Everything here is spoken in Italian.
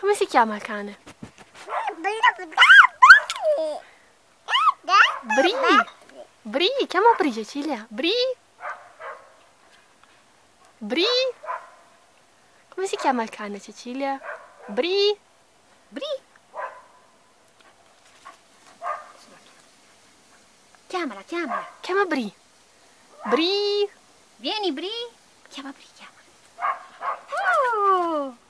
Come si chiama il cane? Bri. Bri, chiama Bri, Cecilia. Bri. Bri. Come si chiama il cane, Cecilia? Bri. Bri. Chiamala, chiamala. Chiama Bri. Bri. Vieni, Bri. Chiama Bri, chiama. Oh!